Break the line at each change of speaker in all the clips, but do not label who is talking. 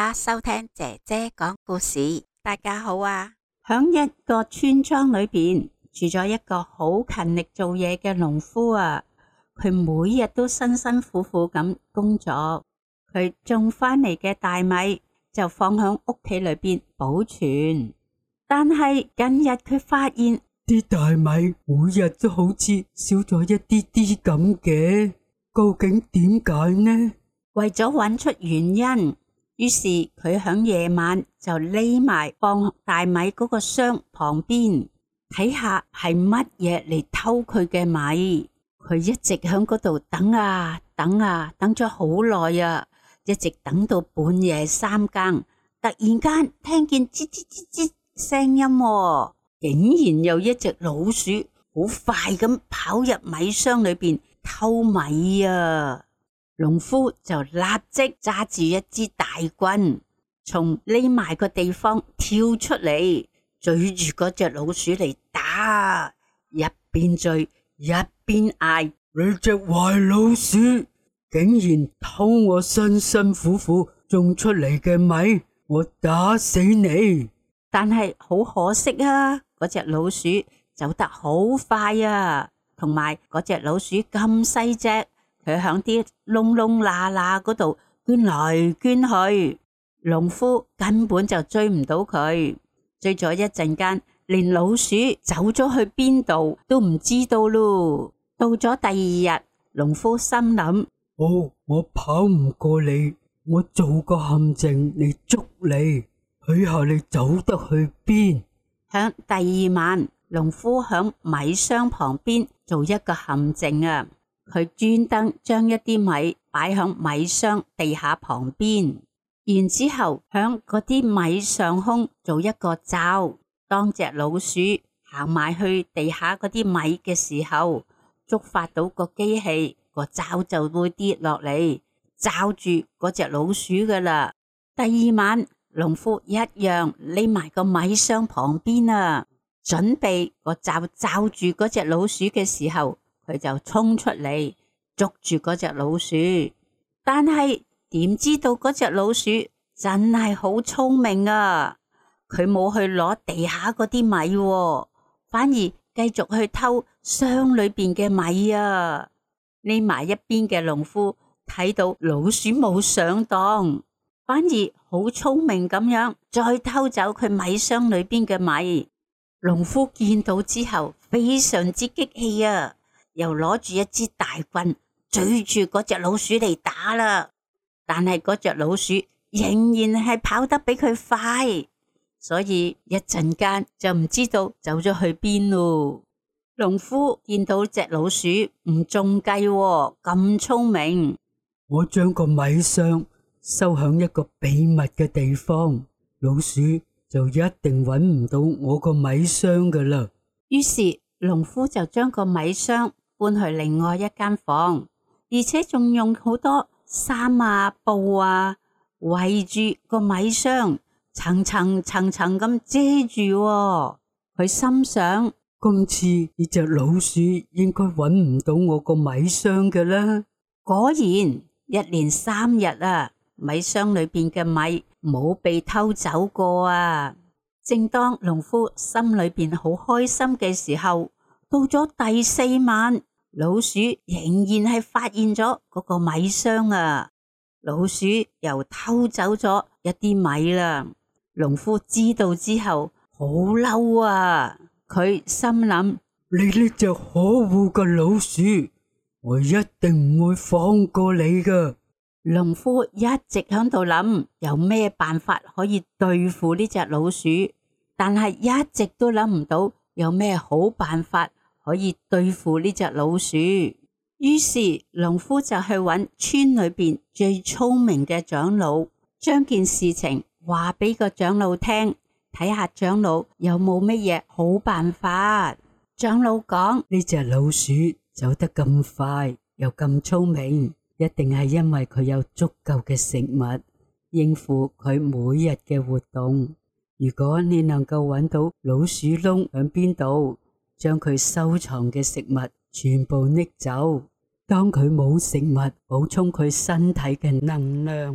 家收聽姐姐講故事。大家好啊！
響一個村莊裏邊住咗一個好勤力做嘢嘅農夫啊，佢每日都辛辛苦苦咁工作，佢種返嚟嘅大米就放響屋企裏邊保存。但係近日佢發現
啲大米每日都好似少咗一啲啲咁嘅，究竟點解呢？
為咗揾出原因，於是佢響夜晚就匿埋放大米嗰個箱旁邊，睇下係乜嘢嚟偷佢嘅米。佢一直響嗰度等啊等啊，等咗好耐啊，一直等到半夜3更，突然間聽見吱吱吱吱聲音喎，竟然有一隻老鼠好快咁跑入米箱裏邊偷米啊！農夫就立即揸住一支大棍，從匿埋個地方跳出嚟，追住嗰隻老鼠嚟打，一邊追一邊嗌：
你隻壞老鼠，竟然偷我辛辛苦苦種出嚟嘅米，我打死你！
但係好可惜啊，嗰隻老鼠走得好快啊，同埋嗰隻老鼠咁細隻。佢響啲窿窿罅罅嗰度捐來捐去，農夫根本就追唔到佢。追咗一陣間，連老鼠走咗去邊度都唔知道咯。到咗第二日，農夫心諗：
我跑唔過你，我做個陷阱嚟捉你，睇下你走得去邊。
響第二晚，農夫響米箱旁邊做一個陷阱啊！佢專登將一啲米擺響米箱地下旁邊，然之後響嗰啲米上空做一個罩。當隻老鼠行埋去地下嗰啲米嘅時候，觸發到個機器，個罩就會跌落嚟，罩住嗰隻老鼠噶啦。第二晚，農夫一樣匿埋個米箱旁邊啊，準備個罩罩住嗰隻老鼠嘅時候，佢就衝出嚟捉住嗰隻老鼠，但係點知道嗰隻老鼠真係好聰明啊！佢冇去攞地下嗰啲米喎，反而繼續去偷箱裏邊嘅米啊！匿埋一邊嘅農夫睇到老鼠冇上當，反而好聰明咁樣再偷走佢米箱裏邊嘅米。農夫見到之後非常之激氣啊！又攞住一支大棍追住嗰隻老鼠嚟打啦，但係嗰隻老鼠仍然係跑得比佢快，所以一陣間就唔知道走咗去邊咯。農夫見到隻老鼠唔中計喎，咁聰明，
我將個米箱收響一個秘密嘅地方，老鼠就一定揾唔到我個米箱噶啦。
於是農夫就將個米箱搬去另外一間房，而且仲用好多衫啊、布啊圍住個米箱，層層咁遮住喎。佢心想：
今次呢隻老鼠應該揾唔到我個米箱嘅啦。
果然一連3日啊，米箱裏邊嘅米冇被偷走過啊。正當農夫心裏邊好開心嘅時候，到咗第4晚，老鼠仍然係發現咗嗰個米箱啊！老鼠又偷走咗一啲米啦。農夫知道之後好嬲啊！佢心諗：
你呢隻可惡嘅老鼠，我一定唔會放過你噶。
農夫一直響度諗有咩辦法可以對付呢隻老鼠，但係一直都諗唔到有咩好辦法可以對付呢隻老鼠。於是農夫就去揾村裏邊最聰明嘅長老，將件事情話俾個長老聽，睇下長老有冇乜嘢好辦法。長老講：
呢隻老鼠走得咁快又咁聰明，一定係因為佢有足夠嘅食物應付佢每日嘅活動。如果你能夠揾到老鼠窿喺邊度，將佢收藏嘅食物全部拎走，當佢冇食物補充佢身體嘅能量，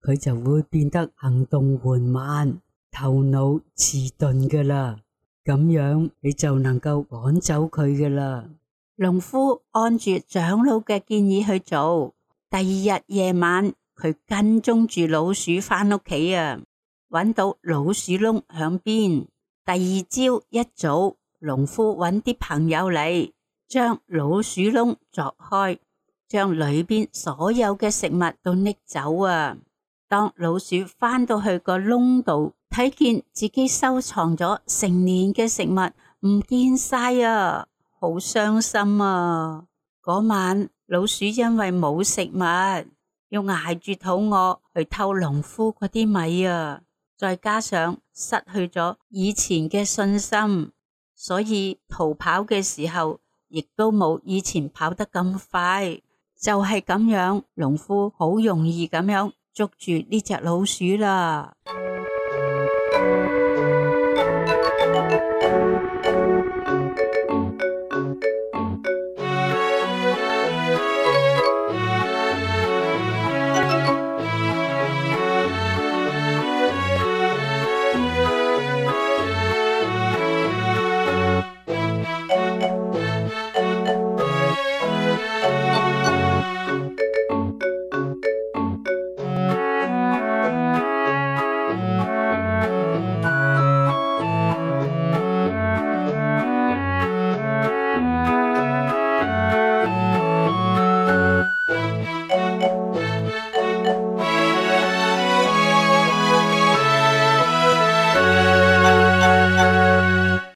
佢就會變得行動緩慢、頭腦遲鈍㗎喇。咁樣你就能夠趕走佢㗎喇。
農夫按住長老嘅建議去做。第二日夜晚，佢跟蹤住老鼠返屋企啊，搵到老鼠窿響邊。第二朝一早，農夫搵啲朋友嚟，將老鼠窿鑿開，將裏邊所有嘅食物都拎走啊。當老鼠返到去個窿度，睇見自己收藏咗成年嘅食物唔見晒啊，好傷心啊！嗰晚老鼠因為冇食物，要挨住肚餓去偷農夫嗰啲米啊，再加上失去咗以前嘅信心，所以逃跑嘅時候亦都冇以前跑得咁快。就係咁樣，農夫好容易咁樣捉住呢隻老鼠啦。